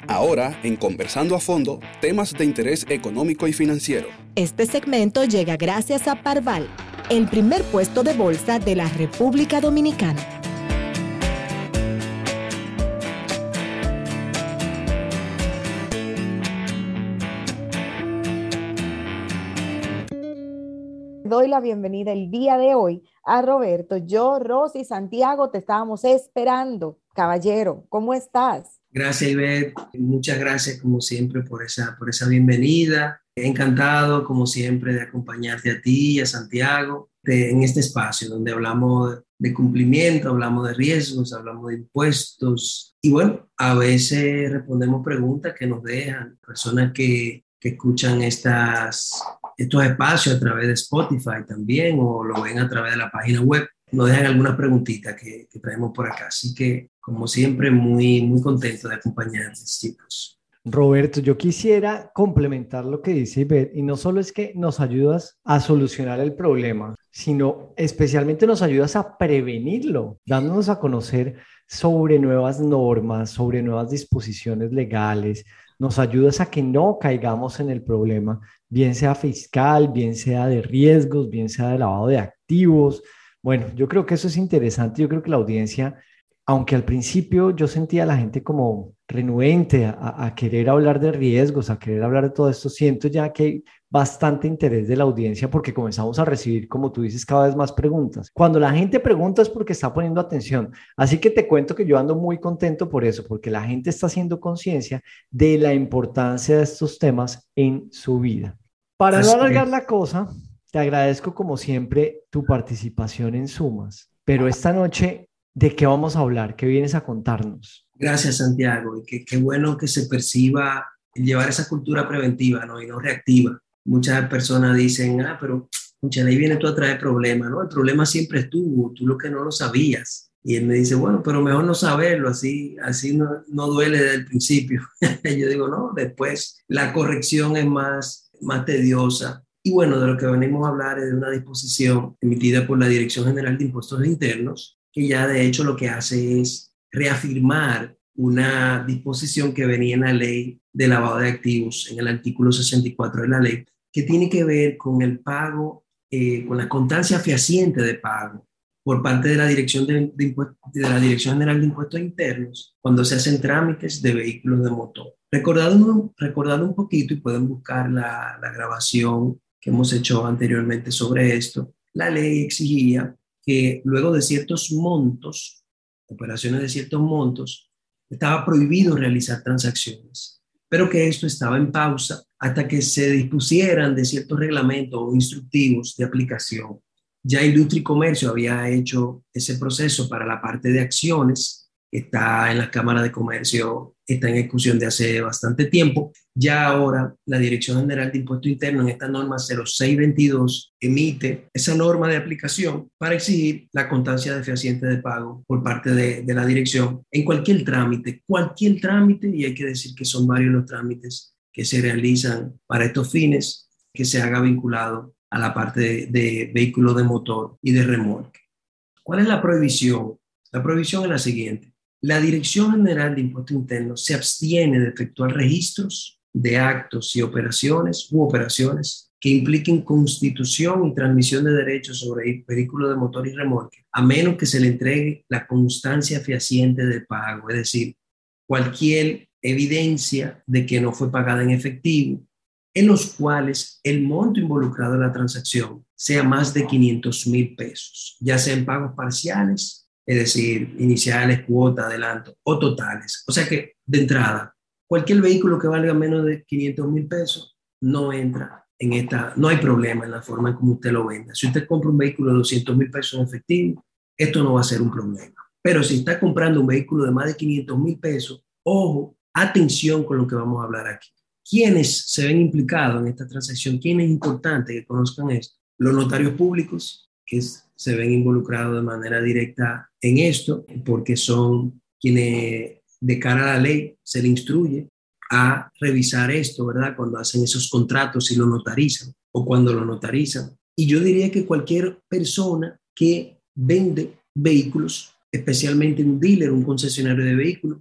Ahora, en Conversando a Fondo, temas de interés económico y financiero. Este segmento llega gracias a Parval, el primer puesto de bolsa de la República Dominicana. Doy la bienvenida el día de hoy a Roberto. Yo, Rosy y Santiago te estábamos esperando. Caballero, ¿cómo estás? Gracias, Ivette. Muchas gracias, como siempre, por esa bienvenida. Encantado, como siempre, de acompañarte a ti y a Santiago en este espacio donde hablamos de cumplimiento, hablamos de riesgos, hablamos de impuestos y, bueno, a veces respondemos preguntas que nos dejan personas que escuchan estos espacios a través de Spotify también o lo ven a través de la página web. Nos dejan algunas preguntitas que traemos por acá. Así que, como siempre, muy, muy contento de acompañarles, chicos. Roberto, yo quisiera complementar lo que dice Ivette, y no solo es que nos ayudas a solucionar el problema, sino especialmente nos ayudas a prevenirlo, dándonos a conocer sobre nuevas normas, sobre nuevas disposiciones legales. Nos ayudas a que no caigamos en el problema, bien sea fiscal, bien sea de riesgos, bien sea de lavado de activos. Bueno, yo creo que eso es interesante. Yo creo que la audiencia, aunque al principio yo sentía a la gente como renuente a querer hablar de riesgos, a querer hablar de todo esto, siento ya que hay bastante interés de la audiencia porque comenzamos a recibir, como tú dices, cada vez más preguntas. Cuando la gente pregunta es porque está poniendo atención. Así que te cuento que yo ando muy contento por eso, porque la gente está haciendo conciencia de la importancia de estos temas en su vida. Para no alargar la cosa, te agradezco como siempre tu participación en Sumas, pero esta noche, ¿de qué vamos a hablar? ¿Qué vienes a contarnos? Gracias, Santiago, y qué bueno que se perciba llevar esa cultura preventiva, ¿no? Y no reactiva. Muchas personas dicen, pero mucha ahí viene tú a traer problemas, ¿no? El problema siempre estuvo, tú lo que no lo sabías. Y él me dice, bueno, pero mejor no saberlo, así no duele desde el principio. Yo digo, no, después la corrección es más tediosa. Y bueno, de lo que venimos a hablar es de una disposición emitida por la Dirección General de Impuestos Internos, que ya de hecho lo que hace es reafirmar una disposición que venía en la ley de lavado de activos, en el artículo 64 de la ley, que tiene que ver con el pago, con la constancia fehaciente de pago por parte de la Dirección de la Dirección General de Impuestos Internos cuando se hacen trámites de vehículos de motor. Recordando un poquito, y pueden buscar la grabación que hemos hecho anteriormente sobre esto, la ley exigía que luego de ciertos montos, operaciones de ciertos montos, estaba prohibido realizar transacciones, pero que esto estaba en pausa hasta que se dispusieran de ciertos reglamentos o instructivos de aplicación. Ya Industria y Comercio había hecho ese proceso para la parte de acciones, que está en la Cámara de Comercio, está en ejecución de hace bastante tiempo. Ya ahora la Dirección General de Impuestos Internos en esta norma 0622 emite esa norma de aplicación para exigir la constancia de fehaciente de pago por parte de la dirección en cualquier trámite, y hay que decir que son varios los trámites que se realizan para estos fines, que se haga vinculado a la parte de vehículos de motor y de remolque. ¿Cuál es la prohibición? La prohibición es la siguiente. La Dirección General de Impuestos Internos se abstiene de efectuar registros de actos y operaciones que impliquen constitución y transmisión de derechos sobre vehículos de motor y remolque, a menos que se le entregue la constancia fehaciente de pago, es decir, cualquier evidencia de que no fue pagada en efectivo, en los cuales el monto involucrado en la transacción sea más de 500,000 pesos, ya sea en pagos parciales, es decir, iniciales, cuota, adelanto o totales. O sea que, de entrada, cualquier vehículo que valga menos de 500,000 pesos no entra en no hay problema en la forma en como usted lo venda. Si usted compra un vehículo de 200,000 pesos en efectivo, esto no va a ser un problema. Pero si está comprando un vehículo de más de 500,000 pesos, ojo, atención con lo que vamos a hablar aquí. ¿Quiénes se ven implicados en esta transacción? ¿Quién es importante que conozcan esto? Los notarios públicos, que se ven involucrados de manera directa en esto, porque son quienes de cara a la ley se le instruye a revisar esto, ¿verdad? Cuando hacen esos contratos y lo notarizan o cuando lo notarizan. Y yo diría que cualquier persona que vende vehículos, especialmente un dealer, un concesionario de vehículos,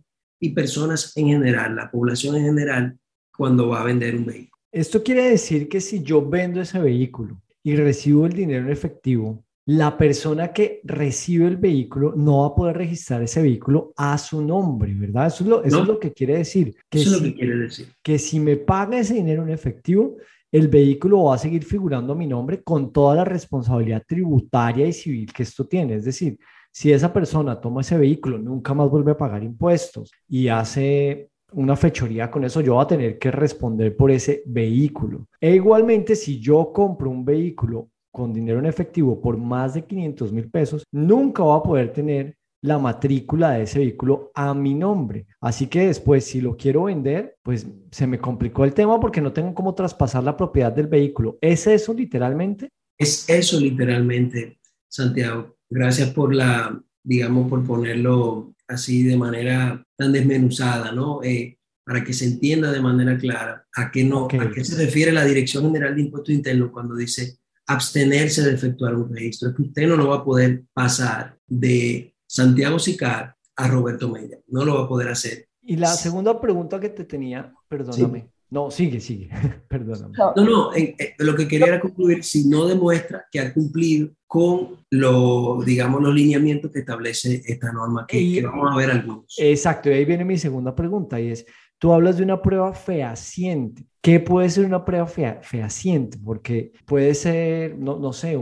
y personas en general, la población en general, cuando va a vender un vehículo. Esto quiere decir que si yo vendo ese vehículo y recibo el dinero en efectivo, la persona que recibe el vehículo no va a poder registrar ese vehículo a su nombre, ¿verdad? Eso es lo que quiere decir. Eso es lo que quiere decir. Que si me paga ese dinero en efectivo, el vehículo va a seguir figurando a mi nombre con toda la responsabilidad tributaria y civil que esto tiene. Es decir, si esa persona toma ese vehículo, nunca más vuelve a pagar impuestos y hace una fechoría con eso, yo voy a tener que responder por ese vehículo. E igualmente, si yo compro un vehículo con dinero en efectivo por más de 500,000 pesos, nunca voy a poder tener la matrícula de ese vehículo a mi nombre. Así que después, si lo quiero vender, pues se me complicó el tema porque no tengo cómo traspasar la propiedad del vehículo. ¿Es eso literalmente? Es eso literalmente, Santiago. Gracias por digamos, por ponerlo así de manera tan desmenuzada, ¿no? Para que se entienda de manera clara a qué se refiere la Dirección General de Impuestos Internos cuando dice abstenerse de efectuar un registro. Es que usted no lo va a poder pasar de Santiago Sicar a Roberto Mella. No lo va a poder hacer. Y la segunda pregunta que te tenía, perdóname. Sí. No, sigue, perdóname. No, lo que quería era concluir, si no demuestra que ha cumplido con digamos, los lineamientos que establece esta norma, que vamos a ver algunos. Exacto, y ahí viene mi segunda pregunta, y es, tú hablas de una prueba fehaciente. ¿Qué puede ser una prueba fehaciente? Porque puede ser, no sé,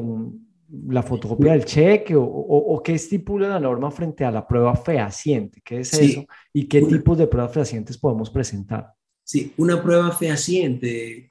la fotocopia del cheque o qué estipula la norma frente a la prueba fehaciente. ¿Qué es eso? ¿Y qué tipos de pruebas fehacientes podemos presentar? Sí, una prueba fehaciente,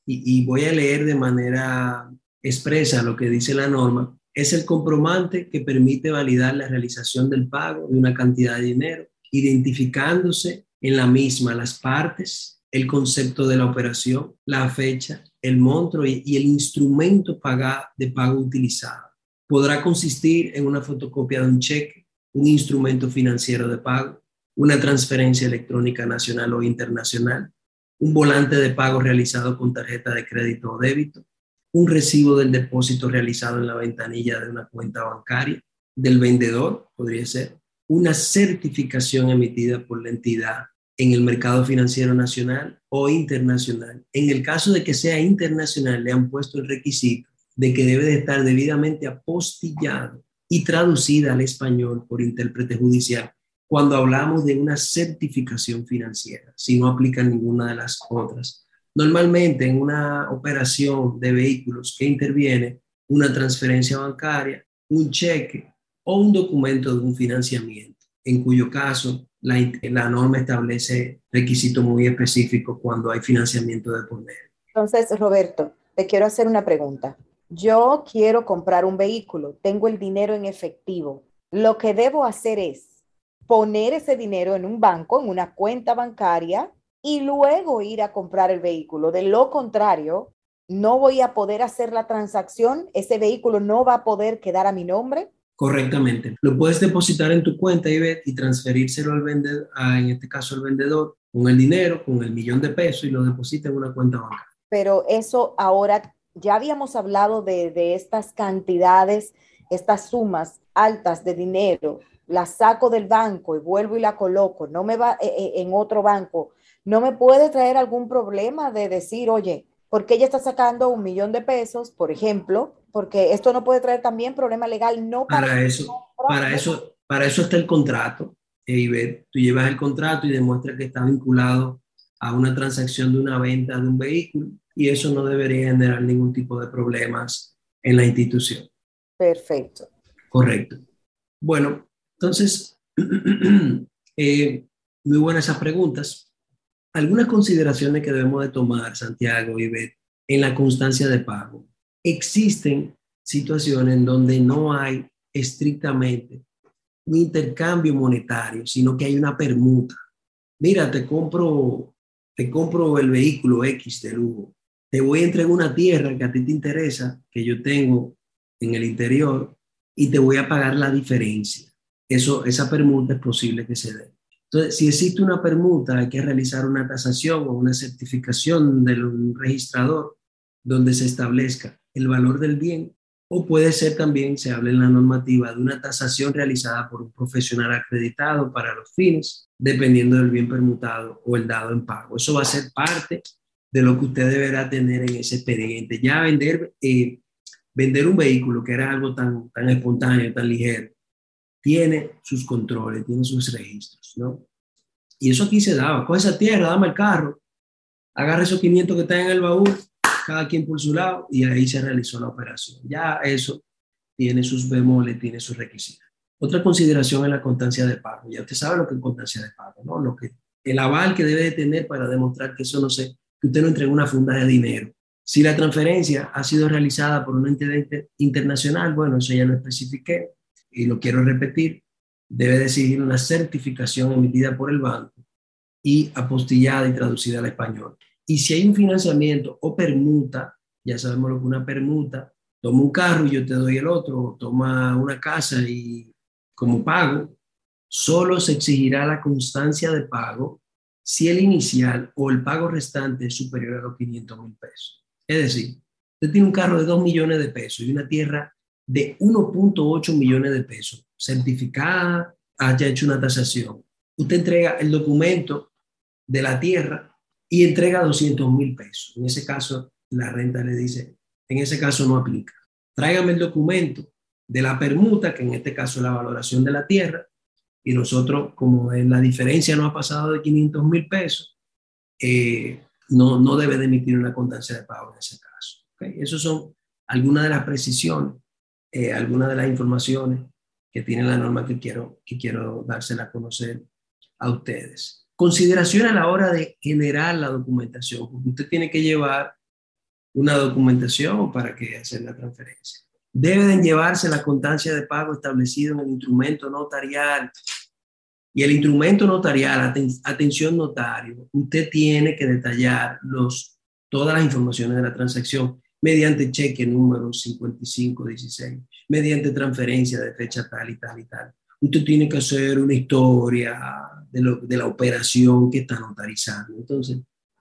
y voy a leer de manera expresa lo que dice la norma, es el comprobante que permite validar la realización del pago de una cantidad de dinero, identificándose en la misma las partes, el concepto de la operación, la fecha, el monto y el instrumento de pago utilizado. Podrá consistir en una fotocopia de un cheque, un instrumento financiero de pago, una transferencia electrónica nacional o internacional, un volante de pago realizado con tarjeta de crédito o débito, un recibo del depósito realizado en la ventanilla de una cuenta bancaria, del vendedor, podría ser, una certificación emitida por la entidad en el mercado financiero nacional o internacional. En el caso de que sea internacional, le han puesto el requisito de que debe de estar debidamente apostillado y traducida al español por intérprete judicial cuando hablamos de una certificación financiera, si no aplican ninguna de las otras. Normalmente en una operación de vehículos que interviene una transferencia bancaria, un cheque o un documento de un financiamiento, en cuyo caso la norma establece requisitos muy específicos cuando hay financiamiento de por medio. Entonces, Roberto, te quiero hacer una pregunta. Yo quiero comprar un vehículo, tengo el dinero en efectivo. Lo que debo hacer es poner ese dinero en un banco, en una cuenta bancaria, y luego ir a comprar el vehículo. De lo contrario, no voy a poder hacer la transacción, ese vehículo no va a poder quedar a mi nombre. Correctamente. Lo puedes depositar en tu cuenta, Ivette, y transferírselo al vendedor, en este caso al vendedor, con el dinero, con el $1,000,000 y lo deposita en una cuenta bancaria. Pero eso ahora, ya habíamos hablado de estas cantidades, estas sumas altas de dinero, la saco del banco y vuelvo y la coloco, no me va en otro banco, no me puede traer algún problema de decir, oye, ¿por qué ella está sacando $1,000,000, por ejemplo? Porque esto no puede traer también problema legal. No para eso está el contrato. Ivette, tú llevas el contrato y demuestras que está vinculado a una transacción de una venta de un vehículo y eso no debería generar ningún tipo de problemas en la institución. Perfecto. Correcto. Bueno, entonces, muy buenas esas preguntas. Algunas consideraciones que debemos de tomar, Santiago y Ivette, en la constancia de pago. Existen situaciones en donde no hay estrictamente un intercambio monetario, sino que hay una permuta. Mira, te compro el vehículo X de lujo. Te voy a entregar una tierra que a ti te interesa, que yo tengo en el interior, y te voy a pagar la diferencia. Esa permuta es posible que se dé. Entonces, si existe una permuta, hay que realizar una tasación o una certificación del registrador donde se establezca el valor del bien o puede ser también, se habla en la normativa, de una tasación realizada por un profesional acreditado para los fines, dependiendo del bien permutado o el dado en pago. Eso va a ser parte de lo que usted deberá tener en ese expediente. Ya vender un vehículo, que era algo tan espontáneo, tan ligero, tiene sus controles, tiene sus registros, ¿no? Y eso aquí se daba. Coge esa tierra, dame el carro, agarra esos 500 que están en el baúl, cada quien por su lado, y ahí se realizó la operación. Ya eso tiene sus bemoles, tiene sus requisitos. Otra consideración es la constancia de pago. Ya usted sabe lo que es constancia de pago, ¿no? El aval que debe de tener para demostrar que que usted no entregó una funda de dinero. Si la transferencia ha sido realizada por una entidad internacional, bueno, eso ya lo especifiqué y lo quiero repetir, debe de seguir una certificación emitida por el banco y apostillada y traducida al español. Y si hay un financiamiento o permuta, ya sabemos lo que es una permuta, toma un carro y yo te doy el otro, o toma una casa y como pago, solo se exigirá la constancia de pago si el inicial o el pago restante es superior a los 500,000 pesos. Es decir, usted tiene un carro de 2 millones de pesos y una tierra de 1.8 millones de pesos, certificada, haya hecho una tasación. Usted entrega el documento de la tierra y entrega 200,000 pesos. En ese caso, la renta le dice, en ese caso no aplica. Tráigame el documento de la permuta, que en este caso es la valoración de la tierra, y nosotros, como la diferencia no ha pasado de 500,000 pesos, no debe de emitir una constancia de pago en ese caso. ¿Okay? Esas son algunas de las precisiones, algunas de las informaciones que tiene la norma que quiero dársela a conocer a ustedes. Consideración a la hora de generar la documentación, porque usted tiene que llevar una documentación para que hacer la transferencia. Deben llevarse la constancia de pago establecido en el instrumento notarial. Y el instrumento notarial, atención notario, usted tiene que detallar todas las informaciones de la transacción mediante cheque número 5516, mediante transferencia de fecha tal y tal y tal. Usted tiene que hacer una historia de la operación que está notarizando. Entonces,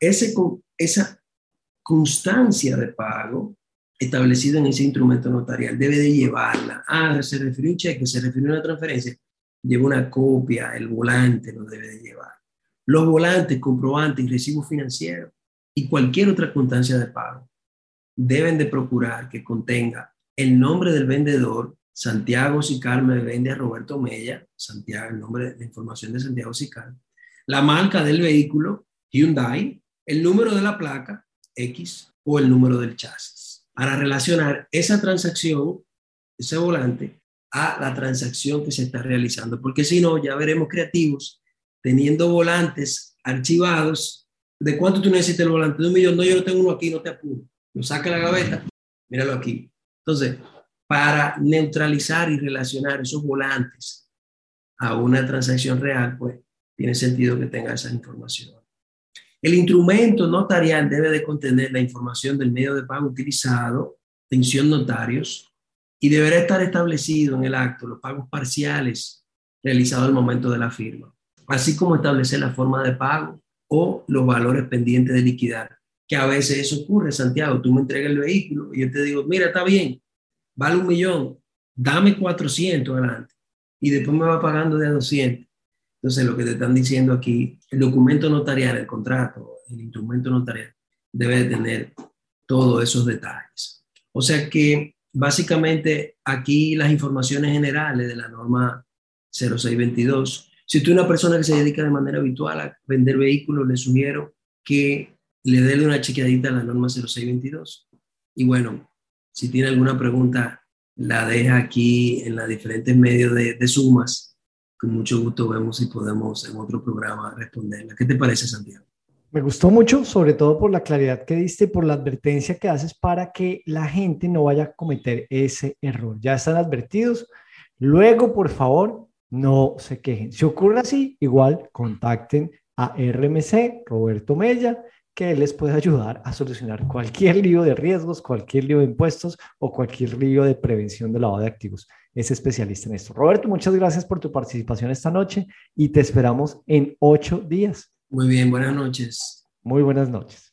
esa constancia de pago establecida en ese instrumento notarial debe de llevarla. Se refirió a un cheque, se refirió a una transferencia, lleva una copia, el volante lo debe de llevar. Los volantes, comprobantes y recibos financieros y cualquier otra constancia de pago deben de procurar que contenga el nombre del vendedor, Santiago Sicar me vende a Roberto Mella, Santiago, el nombre de información de Santiago Sicar, la marca del vehículo, Hyundai, el número de la placa, X, o el número del chasis, para relacionar esa transacción, ese volante, a la transacción que se está realizando, porque si no, ya veremos creativos teniendo volantes archivados. ¿De cuánto tú necesitas el volante? ¿De 1 millón? No, yo no tengo uno aquí, no te apures. Lo saca de la gaveta, míralo aquí. Entonces, para neutralizar y relacionar esos volantes a una transacción real, pues tiene sentido que tenga esa información. El instrumento notarial debe de contener la información del medio de pago utilizado, atención notarios, y deberá estar establecido en el acto los pagos parciales realizados al momento de la firma, así como establecer la forma de pago o los valores pendientes de liquidar, que a veces eso ocurre. Santiago, tú me entregas el vehículo y yo te digo, mira, está bien, vale 1 millón, dame 400 adelante y después me va pagando de a 200. Entonces, lo que te están diciendo aquí, el documento notarial, el contrato, el instrumento notarial, debe de tener todos esos detalles. O sea que, básicamente, aquí las informaciones generales de la norma 0622. Si usted es una persona que se dedica de manera habitual a vender vehículos, le sugiero que le dé una chequeadita a la norma 0622. Y bueno, si tiene alguna pregunta, la deja aquí en los diferentes medios de sumas. Con mucho gusto vemos si podemos en otro programa responderla. ¿Qué te parece, Santiago? Me gustó mucho, sobre todo por la claridad que diste, por la advertencia que haces para que la gente no vaya a cometer ese error. Ya están advertidos. Luego, por favor, no se quejen. Si ocurre así, igual contacten a RMC, Roberto Mella, que él les puede ayudar a solucionar cualquier lío de riesgos, cualquier lío de impuestos o cualquier lío de prevención de lavado de activos. Es especialista en esto. Roberto, muchas gracias por tu participación esta noche y te esperamos en 8 días. Muy bien, buenas noches. Muy buenas noches.